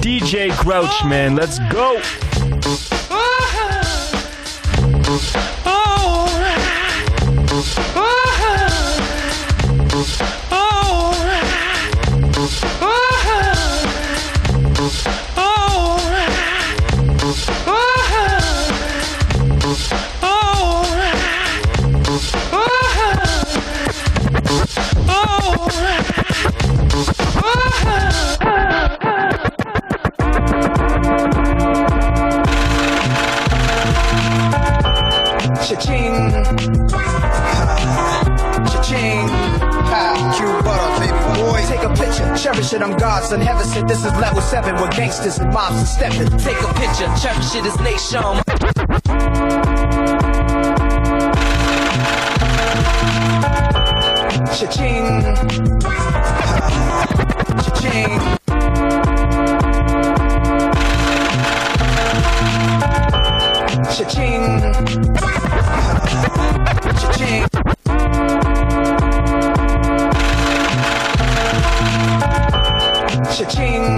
DJ Grouch, man. Let's go. Cha-ching, cha-ching, cute butter, baby boy. Take a picture, cherish it, I'm God's son. Heaven said this is level 7 where gangsters and mobs are stepping. Take a picture, cherish it, it's nation. Cha-ching, cha-ching, cha-ching, cha-ching, cha-ching,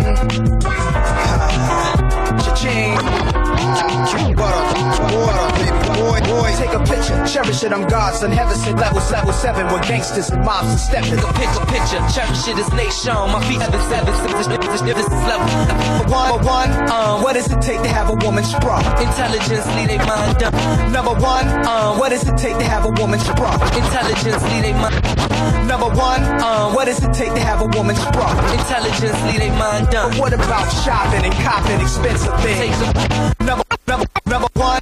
cha-ching. Water, baby boy. Take a picture, cherish it, I'm God's son. Heaven said level 7 where gangsters and mobs are stepping. Pick a picture, cherish it, it's nation. My feet have been seven, this is level one. What does it take to have a woman sprung? Intelligence, lead they mind dumb. Number one, what does it take to have a woman sprung? Intelligence, lead they mind. Number one, what does it take to have a woman sprung? Intelligence, lead they mind dumb. But what about shopping and copping expensive things? Number one,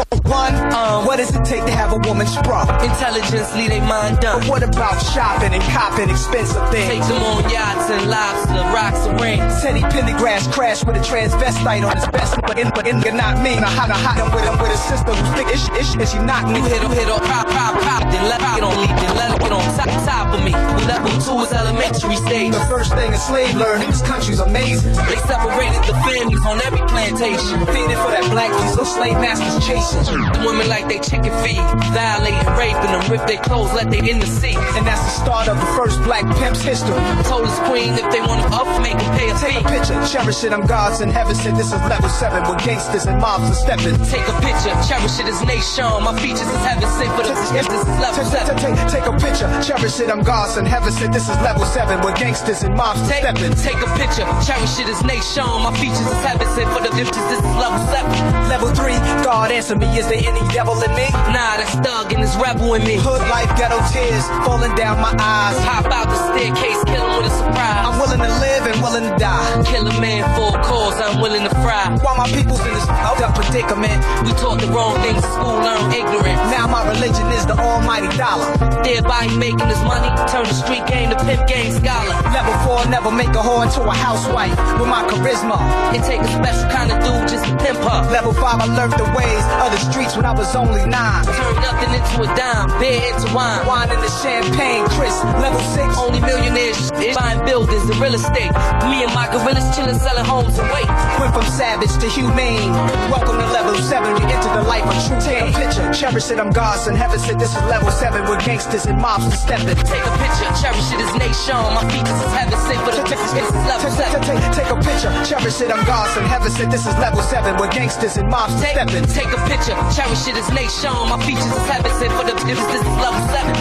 what does it take to have a woman sprung? Intelligence, lead they mind dumb. But what about shopping and copping expensive things? Take them on yachts and lobster, rocks and rings. Teddy Pendergrass crashed with a transvestite on his best, but in not me. Now hot him with a sister who's thick and she knocked me. You hit her, pop, then let her get on me, then let her get on top of me. Level 2 is elementary stage. The first thing a slave learned in this country's amazing. They separated the families on every plantation. Feeding for that black piece of slave masters chasing. The women like they chicken feed, violating, raping them, rip their clothes, let they in the sea. And that's the start of the first black pimp's history. Told his queen if they want to up, make them pay a fee. Take a picture, cherish it, I'm God's and heaven said this is level 7 where gangsters and mobs are stepping. Take a picture, cherish it, it's nation. My features is heaven sent, but this is level 7. Take a picture, cherish it, I'm God's and heaven said this is level 7 where gangsters and mobs are stepping. Take a picture, cherish it, it's nation. My features is heaven sent, but this is level 7. Level 3, God answer me, is there any devil in me? Nah, that's thug and it's rebel in me. Hood life, ghetto tears falling down my eyes. Hop out the staircase, kill him with a surprise. I'm willing to live and willing to die. Kill a man for a cause, I'm willing to fry. While my people's in this up predicament, we taught the wrong things in school, learn ignorance. Now my religion is the almighty dollar. Thereby making his money, turn the street game to pimp game scholar. Level 4, never make a whore into a housewife with my charisma. It take a special kind of dude just to pimp her. Level 5, I learned the ways of the streets when I was only 9. Turn nothing into a dime, beer into wine. Wine into champagne, Chris. Level 6, only millionaires buying buildings and real estate. Me and my gorillas chilling, selling homes and wait. Went from savage to humane. Welcome to level 7, you enter the life of true pain. Take a picture, cherish it, I'm God's and heaven said this is level 7 where gangsters and mobs are stepping. Take a picture, cherish it, it's nation. My features is heaven sent, but this is level 7. Take a picture, cherish it, I'm God's and heaven said this is level 7 where gangsters and mobs are stepping. Take a picture, cherish it, it's nation. My features is heaven sent, but this is level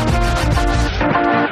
7.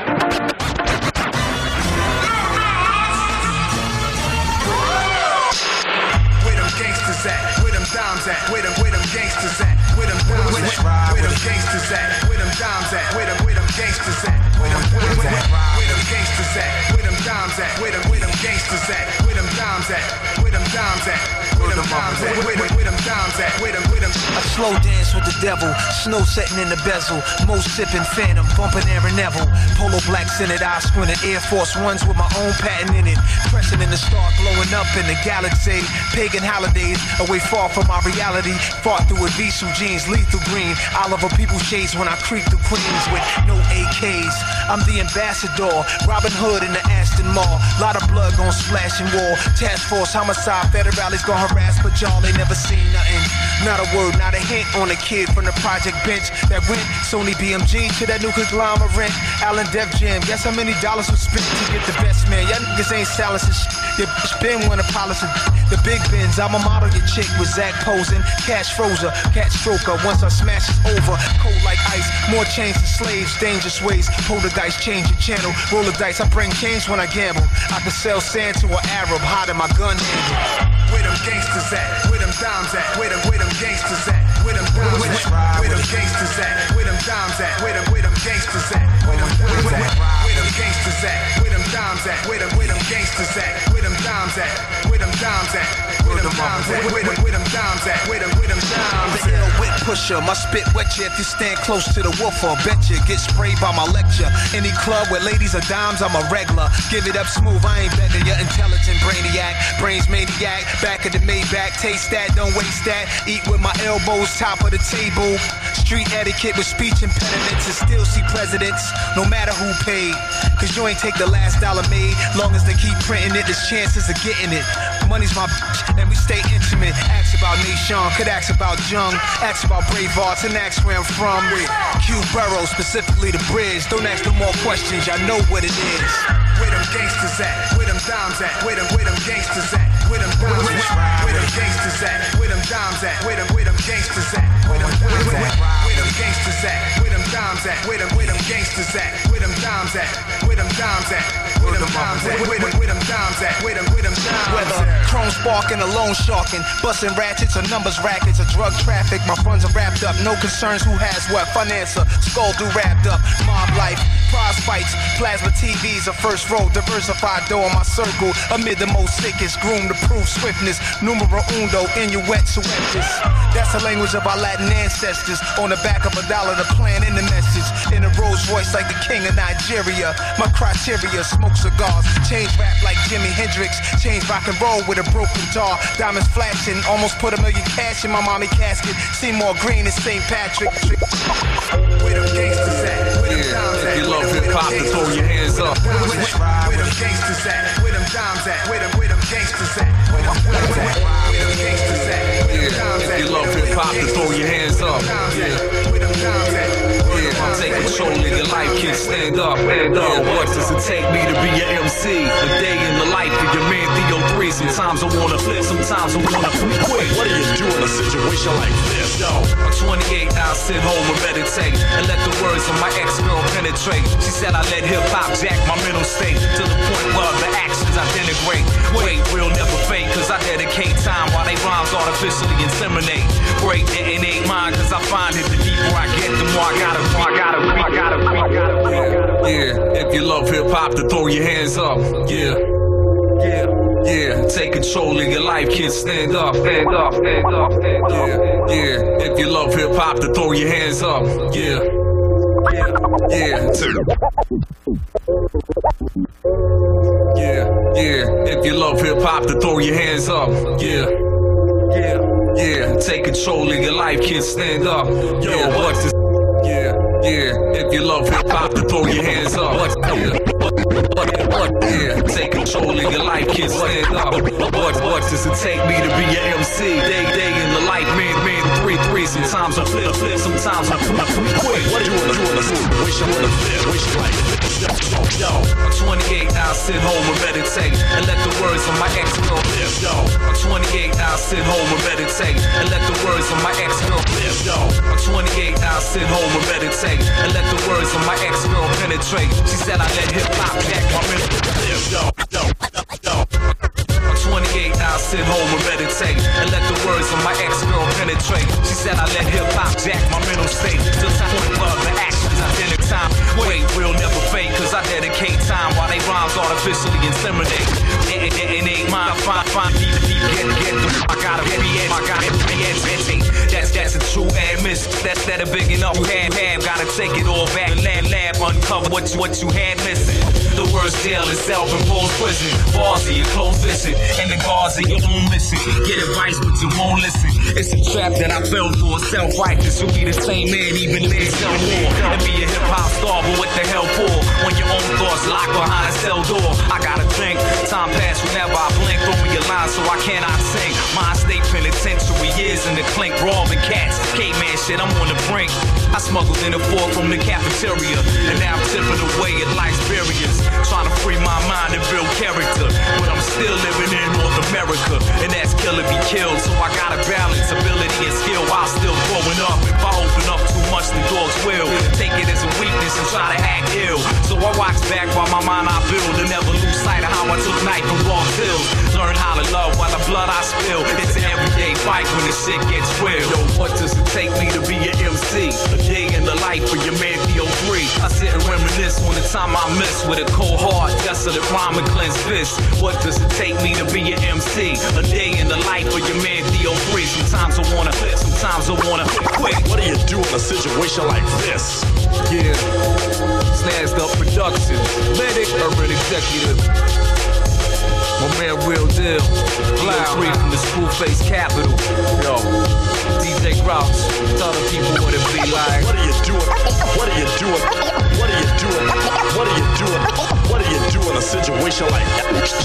Where them dimes at? Where them gangsters at? Where them dimes at? Where them gangsters at? Where them dimes at? Where them gangsters at? Where them gangsters at? Where them dimes at? Where them gangsters at? Where them dimes at? Where them dimes at? Where them dimes at? Where them dimes at? Where them I slow dance with the devil, snow setting in the bezel, most sipping phantom, bumping Aaron Neville, polo black scented, eye squinted, Air Force Ones with my own patent in it, crescent in the star, glowing up in the galaxy, pagan holidays, away far from my reality, fought through with Visu jeans, lethal green, Oliver people shades when I creep through Queens with no AKs, I'm the ambassador, Robin Hood in the Aston Mall, lot of blood gon' splash and war, task force homicide, federales gon' harass grass, but y'all ain't never seen nothing. Not a word, not a hint on a kid from the project bench that went Sony BMG to that new conglomerate. Allen Def Jam, guess how many dollars was spent to get the best man? Y'all niggas ain't silencing shit. Your bitch been wanna polish the big bins. I'ma model your chick with Zach posing. Cash frozer, cat stroker. Once I smash it over, cold like ice. More chains than slaves, dangerous ways. Pull the dice, change your channel. Roll the dice, I bring change when I gamble. I can sell sand to an Arab, hide in my gun handle. Where them gangsters at? Where them dimes at? Where them gangsters at? Where them dimes at? Where them gangsters at? Where them dimes at? Where them gangsters at? Where them gangsters at? Where them dimes at? Where them gangsters at? Where them dimes at? Where them dimes at? Where them dimes at? Where them dimes at? Where them dimes at? The ill wit pusher, my spit wet you if you stand close to the woofer. Bet you get sprayed by my lecture. Any club where ladies are dimes, I'm a regular. Give it up smooth, I ain't begging your intelligent brainiac. Brains maniac, back of the Maybach. Taste that, don't waste that. Eat with my elbows, top of the table. Street etiquette with speech impediments and still see presidents, no matter who paid. Cause you ain't take the last dollar made. Long as they keep printing it, there's chances of getting it. Money's my bitch, and we stay intimate. Ask about Nation, could ask about Jung. Ask about Bravehearts and ask where I'm from. Q Burrow, specifically the bridge. Don't ask no more questions, y'all know what it is. Where them gangsters at? Where them dimes at? Where them gangsters at? Where them dimes at? Where them gangsters at? Where them dimes at? Where them gangsters at? Where them dimes at? Where them gangsters at? Where them dimes at? Where them gangsters at? Where them dimes at? Where them dimes at? Where them dimes at? Where them dimes at? Where them dimes at? Whether chrome sparking or loan sharking, busting ratchets or numbers rackets or drug traffic, my funds are wrapped up. No concerns who has what. Financer, skull do wrapped up. Mob life, prize fights, plasma TVs, a first row, diversified door in my circle. Amid the most sickest, groomed to prove swiftness. Numero uno, inuit suetis. That's the language of our Latin ancestors. On the back of $1, the plan in the message. In a Rolls Royce like the king of Nigeria. My criteria, smoke cigars. Change rap like Jimi Hendrix. Change rock and roll with a broken guitar. Diamonds flashing, almost put $1 million cash in my mommy casket. Seymour Green and St. Patrick. Where them gangsters at? Where them dimes at? If you love hip-hop, then throw your hands up. Where them gangsters at? Where them dimes at? Where them gangsters at? Where them gangsters at? If you love hip-hop, then throw your hands up. Take control of your life, kid, stand up. What does it take me to be your MC? A day in the life of your man Theo 3. Sometimes I wanna flip, sometimes I wanna quit. What do you do in a situation like this, yo? I'm 28 now, I sit home and meditate and let the words of my ex-girl penetrate. She said I let hip-hop jack my mental state to the point where the actions I denigrate. Wait, we'll never fake, cause I dedicate time while they rhymes artificially inseminate. Break the innate mind, cause I find it the deeper I get, the more I gotta. Yeah, if you love hip-hop, then throw your hands up. Yeah. Take control of your life, kids, stand up. Yeah, if you love hip-hop, then throw your hands up. Yeah. If you love hip-hop, then throw your hands up. Yeah, take control of your life, kids, stand up. Yo, what's this? If you love hip-hop, then throw your hands up. Take control of your life, kids, stand up. What does it take me to be your MC? Day in the life, man, 3-3. Sometimes I flip, sometimes I quit. What do you in a situation like this? Yo, I'm 28 now, I sit home and meditate and let the words of my ex-girl live. Yo, I'm 28 now, I sit home and meditate and let the words of my ex-girl live. Yo, I'm 28 now, I sit home and meditate and let the words of my ex-girl penetrate. She said I let hip-hop jack my mental live. Yo. I'm 28 now, I sit home and meditate and let the words of my ex-girl penetrate. She said I let hip-hop jack my mental state to the point where the actions I did in time. Wait, we'll never fake, cause I dedicate time while they rhymes artificially inseminate. It ain't mine, find deep, get the I gotta be that's a true admission. That's a big enough have gotta take it all back and lab uncover what you had missing. The worst jail is self-imposed prison. Bars of your close vision and the guards of your own mission. Get advice but you won't listen. It's a trap that I fell for. Self-righteous, you'll be the same man even if they sell more. And be a hip-hop star, but what the hell for? When your own thoughts locked behind a cell door. I gotta think, time pass whenever I blink. Throw me a line so I cannot sing. Mind state penitentiary years in the clink, robbing cats. Caveman shit, I'm on the brink. I smuggled in a fork from the cafeteria, and now I'm tipping away at life's barriers, trying to free my mind and build character. But I'm still living in North America, and that's kill or be killed. So I gotta balance ability and skill while still growing up. If I open up too much, the dogs will take it as a weakness and try to act ill. So I watch back while my mind I build, and never lose sight of how I took knife and raw pills. Learn how to love while the blood I spill. It's an everyday fight when the shit gets real. Yo, what does it take me to be an MC? A day in the life of your man Theo3. I sit and reminisce on the time I missed with a cold heart, desolate rhyme and cleansed fist. What does it take me to be an MC? A day in the life of your man Theo3. Sometimes I wanna quit. What do you do in a situation like this? Yeah, Snazzed Up Production, Medic, Urban Executive. My man Real Deal, Theo3 from the Screwface Capital. Yo, DJ Grouch, tell the people what it be like. What are you doing? What are you doing? What are you doing? What are you doing? What do you do in a situation like this?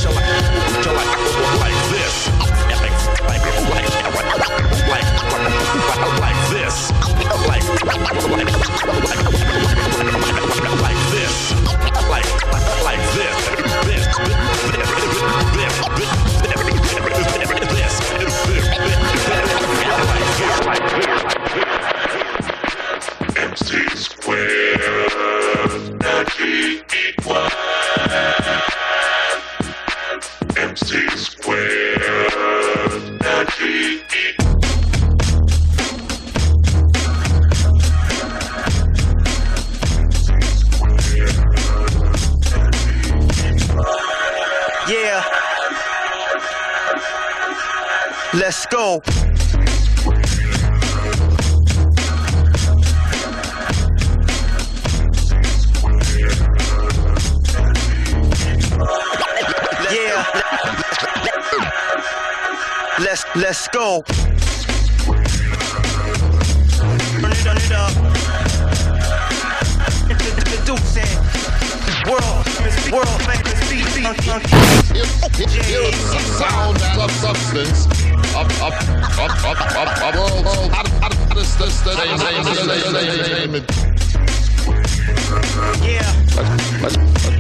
Let's go. Yeah. Let's go. Turn it up. The Duke said, world famous beat. Sound of substance of world entertainment. Yeah. Let's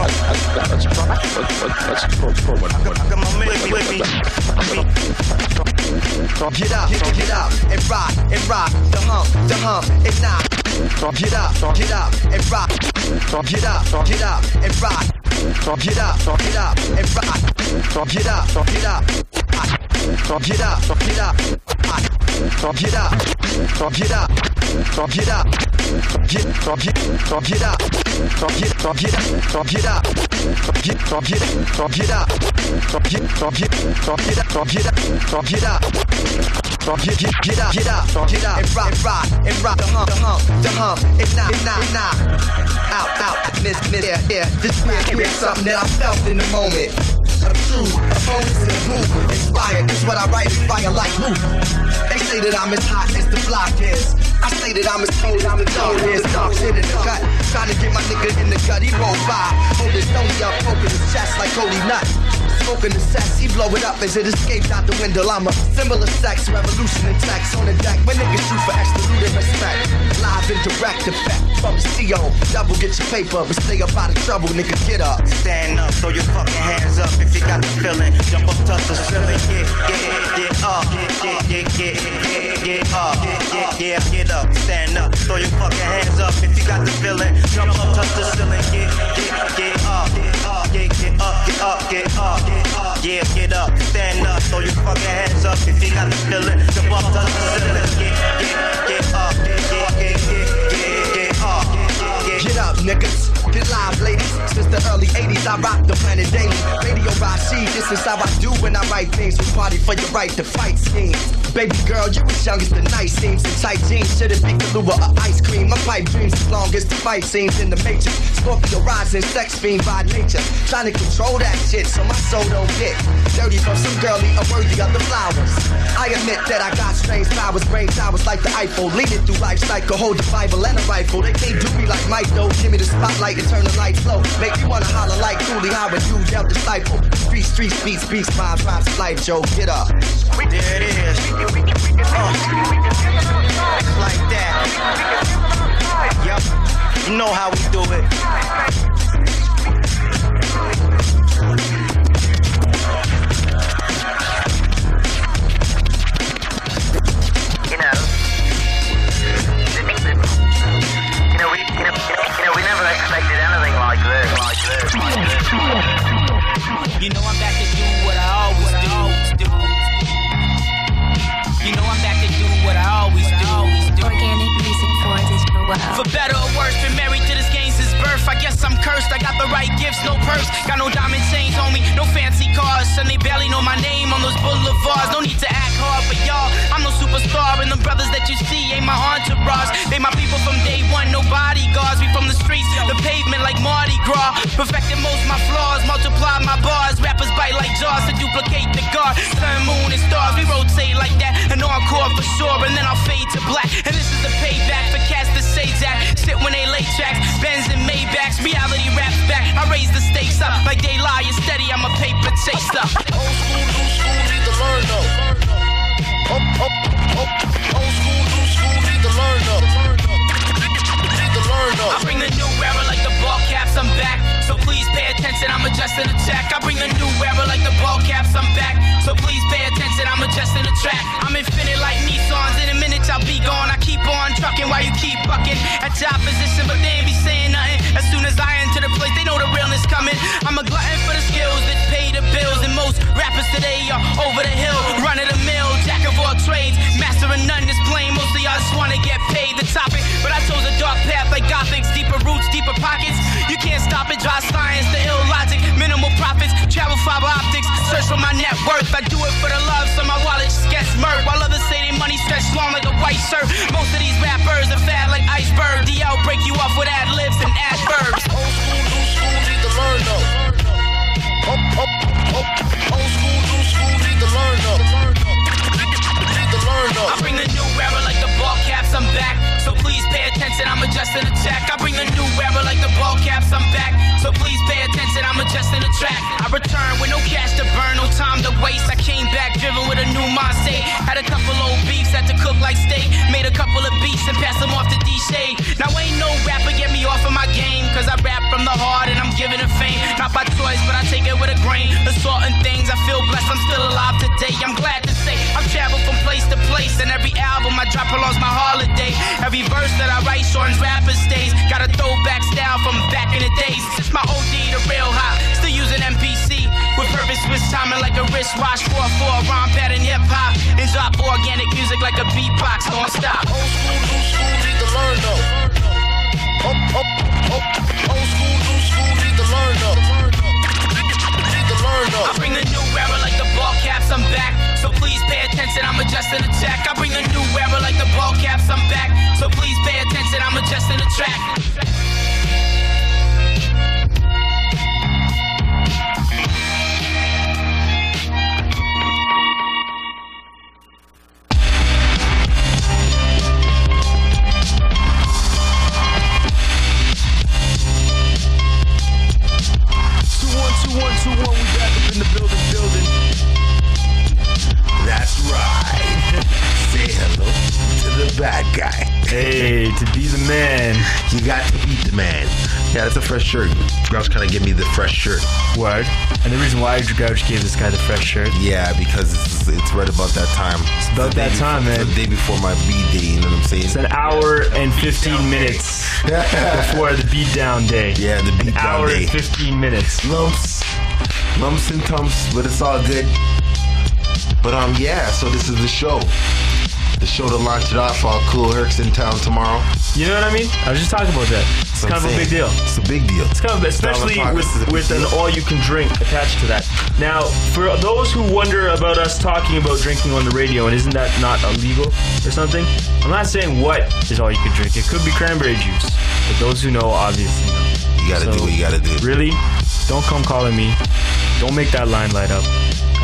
Get up and rock, the hump, and knock. Get up and rock. Get up and rock. Get up and rock. Get up. And rock the hump, and knock. Out, miss, yeah. This is something that I felt in the moment. I'm true, opponents in the booth. Inspired, is what I write, fire like roof. They say that I'm as hot as the block is. I say that I'm as cold as the dog is. Dog shit in the gut, trying to get my nigga in the gut. He roll by, hold his nose up, poking his chest like Cody Nut. Smoking the sex, he blow it up as it escapes out the window. I'm a symbol of sex, revolution and tax on the deck. When niggas shoot for absolute respect, live and direct effect from the CO. Double get your paper, but stay up out of trouble, nigga. Get up, stand up, throw your fucking hands up if you got the feeling. Jump up, touch the ceiling, get up, get up, stand up, throw your fucking hands up if you got the feeling. Jump up, touch the ceiling, get up, yeah, get up, stand up, throw your fucking hands up if you got the feeling. Jump up, touch the ceiling, get up, niggas. Get live, ladies. Since the early 80s, I rock the planet daily. Radio Rashid, this is how I do when I write things. We party for your right to fight schemes. Baby girl, you as young as the night seems. And tight jeans shouldn't be Kahlua or ice cream. My pipe dreams as long as the fight scenes in the Matrix. Scorpio rising, sex fiend by nature. Trying to control that shit so my soul don't get dirty from some girlie unworthy of the flowers. I admit that I got strange powers, brain towers like the Eiffel. Leading through life cycle, hold the Bible and a rifle. They can't do me like Mike though. Give me the spotlight and turn the lights low. Make me wanna holler like Cooley Howard, you dealt disciple. Streets, beats, rhymes, life, Joe, get up. There it is. Like that. Yup, you know how we do it. We never expected anything like this. You know I'm back to do what I always do. You know I'm back to do what I always do. Organic music for digital world. For better or worse, been married to this game since birth. I guess I'm cursed. I got the right gifts, no purse. Got no diamond chains on me, no fancy cars. And they barely know my name on those boulevards. No need to act hard for y'all. I'm no superstar, and the brothers that you see ain't my entourage. They my people from day one, no bodyguards. We from the streets, the pavement like Mardi Gras. Perfected most my flaws, multiply my bars. Rappers bite like jaws to duplicate the God. Sun, moon, and stars, we rotate like that. An encore for sure, and then I'll fade to black. And this is the payback for cats that say that shit when they lay tracks. Benz and Maybachs, reality raps back. I raise the stakes up like they lie. You're steady, I'm a paper chaser. Old school, new school, need to learn though. Old school, new school, need to learn though. I bring the new era like the ball caps, I'm back. So please pay attention, I'm adjusting the track. I bring the new era like the ball caps, I'm back. So please pay attention, I'm adjusting the track. I'm infinite like Nissans, in a minute I'll be gone. I keep on trucking while you keep bucking. At your opposition, but they ain't be saying nothing. As soon as I enter the place, they know the realness coming. I'm a glutton for the skills that pay the bills. And most rappers today are over the hill, run of the mill, jack of all trades, master of none. This plain, most of y'all just wanna get paid. The topic, but I chose a dark path like Gothics, deeper roots, deeper pockets. You can't stop it, dry science, the ill logic, minimal profits, travel fiber optics, search for my net worth. I do it for the love, so my wallet just gets murked. While others say they money stretched long like a white shirt. Most of these rappers are fat like iceberg. DL break you off with ad-libs and adverbs. Old school, new school, need to learn though. Old school, new school, need to learn though. I bring the new era like the ball caps, I'm back. So please pay attention, I'm adjusting the track. I bring the new era like the ball caps, I'm back. So please pay attention, I'm adjusting the track. I return with no cash to burn, no time to waste. I came back driven with a new mindset. Had a couple old beefs, had to cook like steak. Made a couple of beats and passed them off to D-Shade. Now ain't no rapper get me off of my game, cause I rap from the heart and I'm giving it fame. Not by choice, but I take it with a grain. Assaulting things, I feel blessed, I'm still alive today. I'm glad to say I've traveled from place to place, and every album I drop along's my holiday. Every verse that I write shortens rapper stays. Got a throwback style from back in the days. It's my OD, the real hot. Still using MPC with purpose, switch timing like a wristwatch. 4/4 rhyme pattern hip hop, and drop organic music like a beatbox. Don't stop. Old school, new school, need to learn though. Old school, new school, need to learn though. I bring the new era like the ball caps, I'm back. So please pay attention, I'm adjusting the track. I bring the new era like the ball caps, I'm back. So please pay attention, I'm adjusting the track. Hey, to be the man. You got to be the man. Yeah, that's a fresh shirt. Grouch kind of give me the fresh shirt. Word. And the reason why Grouch gave this guy the fresh shirt. Yeah, because it's right about that time. It's about that time, man. It's the day before my B-day, you know what I'm saying? It's an hour and 15 minutes before the beatdown day. Yeah, the beatdown day. An hour and 15 minutes. Lumps and tumps, but it's all good. But yeah, so this is the show. The show to launch it off. All Cool Herc's in town tomorrow. You know what I mean? I was just talking about that. It's kind of a big deal. It's a big deal. It's kind of, especially with an all-you-can-drink attached to that. Now, for those who wonder about us talking about drinking on the radio, and isn't that not illegal or something? I'm not saying what is all you can drink. It could be cranberry juice. But those who know, obviously know. You gotta do what you gotta do. Really? Don't come calling me. Don't make that line light up.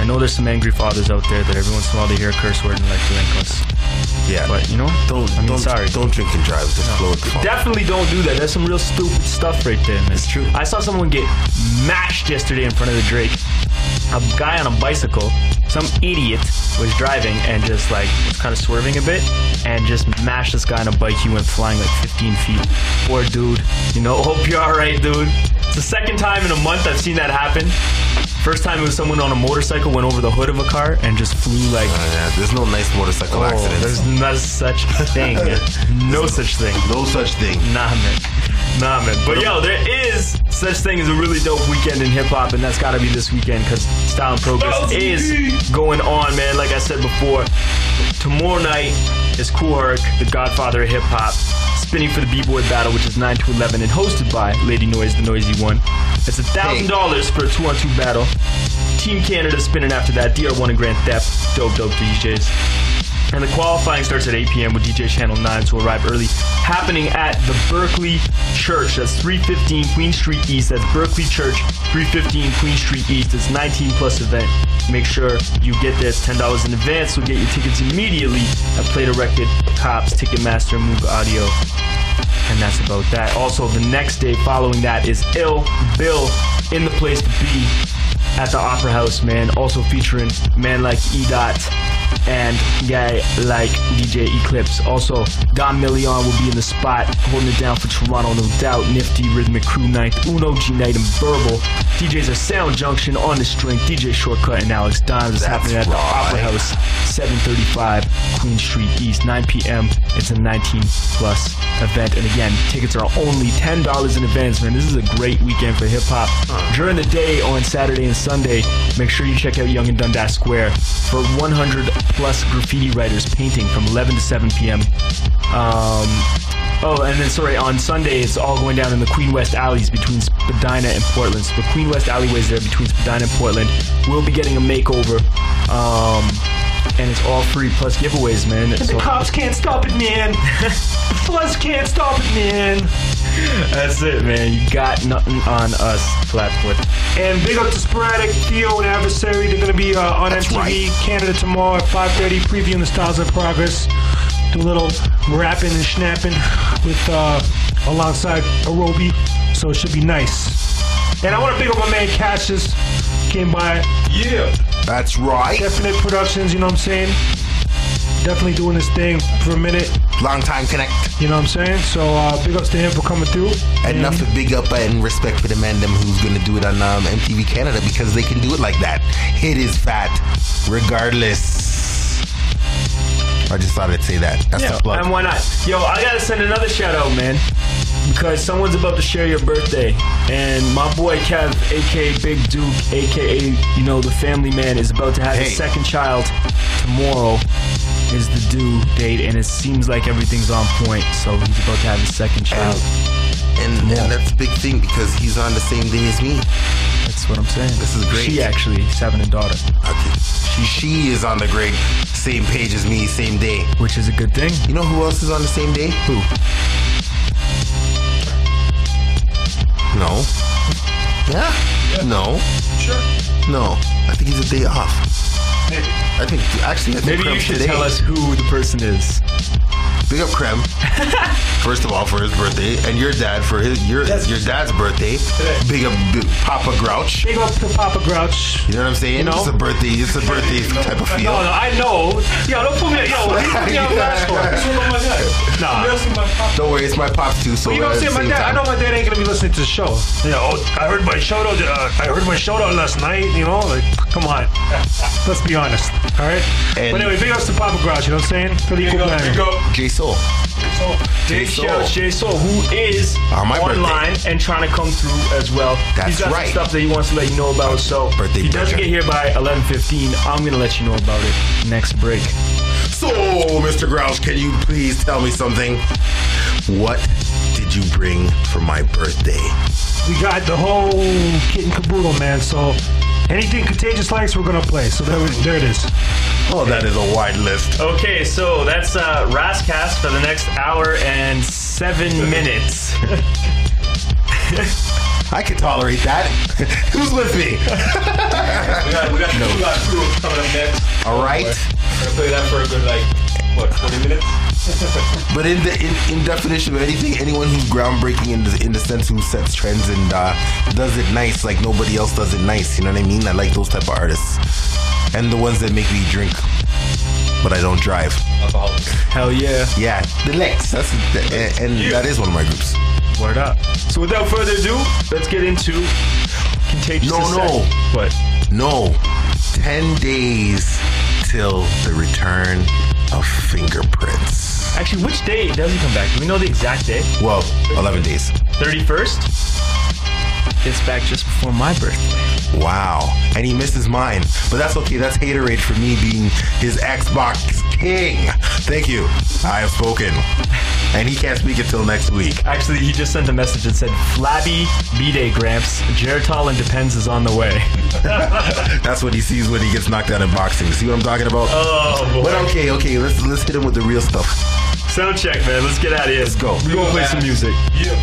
I know there's some angry fathers out there that every once in a while they hear a curse word and like to link us. Yeah. But you know, Don't drink and drive. Just flow with the flow. definitely don't do that. That's some real stupid stuff right there, man. It's true. I saw someone get mashed yesterday in front of the Drake. A guy on a bicycle, some idiot was driving and just like was kind of swerving a bit and just mashed this guy on a bike. He went flying like 15 feet. Poor dude. You know, hope you're alright, dude. It's the second time in a month I've seen that happen. First time it was someone on a motorcycle went over the hood of a car and just flew like... Yeah, there's no nice motorcycle accidents. There's no such thing. No such thing. No such thing. Nah, man. But yo, there is such thing as a really dope weekend in hip-hop, and that's gotta be this weekend because Style and Progress is going on, man. Like I said before, tomorrow night is Kool Herc, the godfather of hip-hop, spinning for the B-Boy Battle, which is 9 to 11 and hosted by Lady Noise, the noisy one. It's $1,000 for a 2-on-2 battle. Team Canada spinning after that. DR1 and Grand Theft. Dope DJs. And the qualifying starts at 8 p.m. with DJ Channel 9, so arrive early. Happening at the Berkeley Church. That's 315 Queen Street East. That's Berkeley Church, 315 Queen Street East. It's 19+ event. Make sure you get there. It's $10 in advance, so get your tickets immediately at Play the Record, Cops, Ticketmaster, Moog Audio. And that's about that. Also, the next day following that is Ill Bill in the Place to Be at the Opera House, man. Also featuring man like E-Dot and guy like DJ Eclipse. Also, Don Million will be in the spot, holding it down for Toronto, no doubt. Nifty, Rhythmic Crew, Ninth, Uno, G-Night, and Burble. DJs are Sound Junction, On the String, DJ Shortcut, and Alex Dimes. It's happening at the Opera House, 735 Queen Street East, 9 p.m. It's a 19+ event. And again, tickets are only $10 in advance, man. This is a great weekend for hip-hop. During the day on Saturday and Sunday, make sure you check out Yonge and Dundas Square for 100+ graffiti writers painting from 11 to 7 p.m. On Sunday, it's all going down in the Queen West alleys between Spadina and Portland. So the Queen West alleyways there between Spadina and Portland will be getting a makeover. And it's all free plus giveaways, man. And the cops can't stop it, man. The floods can't stop it, man. That's it, man. You got nothing on us, Flatfoot. And big up to Sporadic, Theo, and Adversary. They're going to be on MTV Canada tomorrow at 5:30, previewing the Styles in Progress. Do a little rapping and snapping with alongside Arobi, so it should be nice. And I want to big up my man Cassius. Came by. Yeah. That's right. Definite Productions, you know what I'm saying? Definitely doing this thing for a minute. Long time connect. You know what I'm saying? So big ups to him for coming through. And enough to big up and respect for the man them who's going to do it on MTV Canada because they can do it like that. It is fat, regardless. I just thought I'd say that. That's the plug. And why not? Yo, I got to send another shout out, man. Because someone's about to share your birthday. And my boy Kev, a.k.a. Big Duke, a.k.a. the family man, is about to have his second child. Tomorrow is the due date, and it seems like everything's on point. So he's about to have his second child. And that's a big thing because he's on the same day as me. That's what I'm saying. This is great. She actually is having a daughter. Okay. She is on the great same page as me, same day. Which is a good thing. You know who else is on the same day? Who? No. Yeah? No. Sure. No. I think he's a day off. Maybe. I think maybe you should today. tell us who the person is. Big up Krem, first of all, for his birthday, and your dad for your dad's birthday. Today. Big up Papa Grouch. Big up to Papa Grouch. You know what I'm saying? It's a birthday type of feel. No, I know. Yo, don't put me on blast for it. Nah. Don't worry, it's my pops too. So you know what I'm saying? My dad, I know my dad ain't gonna be listening to the show. I heard my shout out last night. Come on. Let's be honest. All right. But anyway, big ups to Papa Grouch. You know what I'm saying? For the equal man. J Soul. Big shout out J Soul, who is online and trying to come through as well. He's got some stuff that he wants to let you know about. So if he doesn't get here by 11:15, I'm gonna let you know about it next break. So, Mr. Grouch, can you please tell me something? What did you bring for my birthday? We got the whole kit and caboodle, man. So anything Contagious likes, we're gonna play. So there it is. Oh, that is a wide list. Okay, so that's Rascast for the next hour and 7 minutes. I can tolerate that. Who's with me? we got crew coming up next. All right. We're gonna play that for a good 40 minutes. But in definition of anything, anyone who's groundbreaking in the sense who sets trends and does it nice like nobody else does it nice. You know what I mean? I like those type of artists, and the ones that make me drink, but I don't drive. Alcoholics. Hell yeah. Yeah, the Lex. That is one of my groups. Word up. So without further ado, let's get into Contagious. No. What? No. 10 days till the return of Fingerprints. Actually, which day does he come back? Do we know the exact day? Well, 11 days. 31st? Gets back just before my birthday. Wow. And he misses mine. But that's okay. That's haterade for me being his Xbox king. Thank you. I have spoken. And he can't speak until next week. Actually, he just sent a message that said, Flabby B-Day, Gramps. Geritol and Depends is on the way. That's what he sees when he gets knocked out in boxing. See what I'm talking about? Oh, boy. But okay. Let's hit him with the real stuff. Sound check, man. Let's get out of here. Let's go. We're going to play some music. Yeah.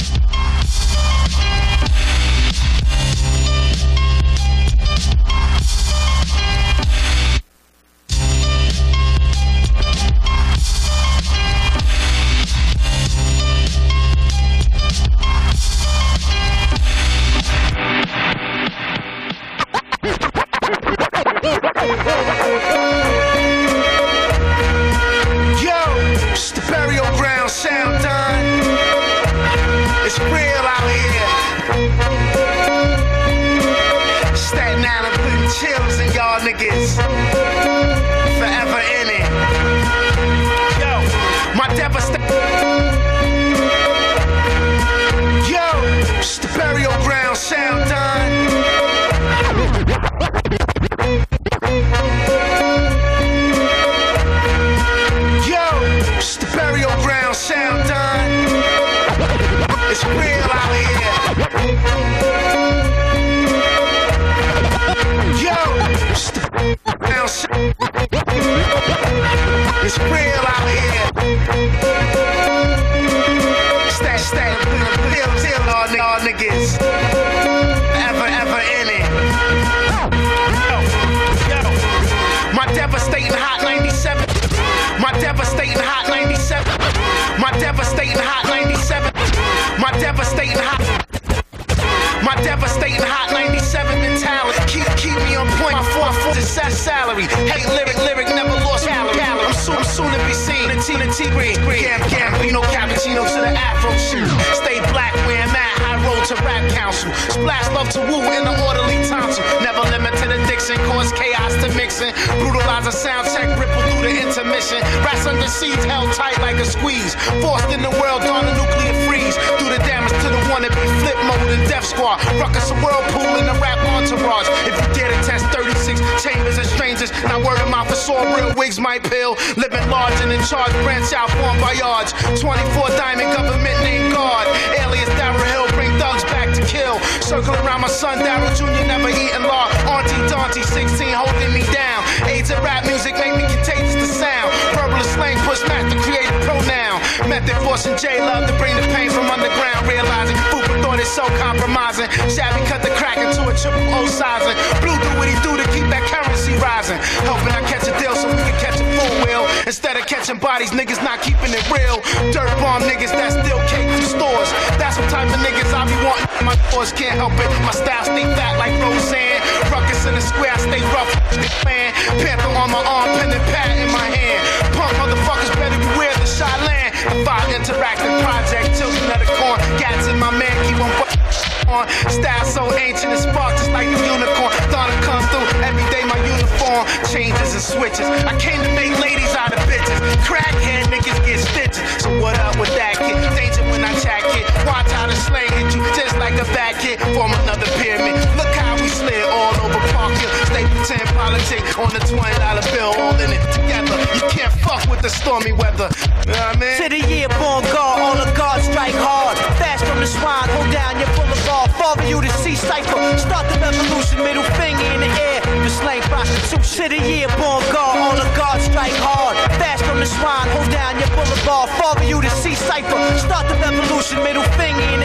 My pill, living large and in charge, branch out, bon voyage. 24 diamond government named God. Alias Darryl Hill, bring thugs back to kill. Circle around my son, Darryl Jr., never eating law. Auntie Dante, 16, holding me down. AIDS and rap music make me contagious to sound. Verbal and slang push back to create a pronoun. Method forcing J-Love to bring the pain from underground. Realizing Fupa thought it's so compromising. Shabby cut the crack into a triple O sizing. Blue do what he do to keep that currency rising. Hoping I catch a deal so we can catch a full wheel. Instead of catching bodies, niggas not keeping it real. Dirt bomb niggas that steal cake from stores. That's what type of niggas I be wanting. My doors can't help it. My style stay fat like Roseanne. Ruckus in the square, I stay rough. Man, Panther on my arm, pen and pad in my hand. Punk motherfuckers better beware the Shyland. The 5 interactive project, children of the corn. Gats in my man, keep on on. Style so ancient, it sparks just like the unicorn. Thought it come through every day. My uniform changes and switches. I came to make ladies out of bitches. Crackhead niggas get stitches. So what up with that kid? Danger when I jack it. Watch how the slang hit you just like a back hit. Form another pyramid. Look how we slid all over Park Hill. Stay pretend politics on the $20 bill, all in it together. You can't fuck with the stormy weather. You know what I mean? To the year born guard, all the guards strike hard. Fast from the swine, hold down your boulevard. Father you to see cipher. Start the revolution, middle finger in the air. The slang prostitution. To the year born guard, all the guards strike hard. Fast from the swine, hold down your boulevard. Father you to see cipher. Start the revolution, middle finger in the air.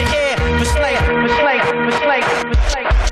for slang, for slang, for slang, for slang.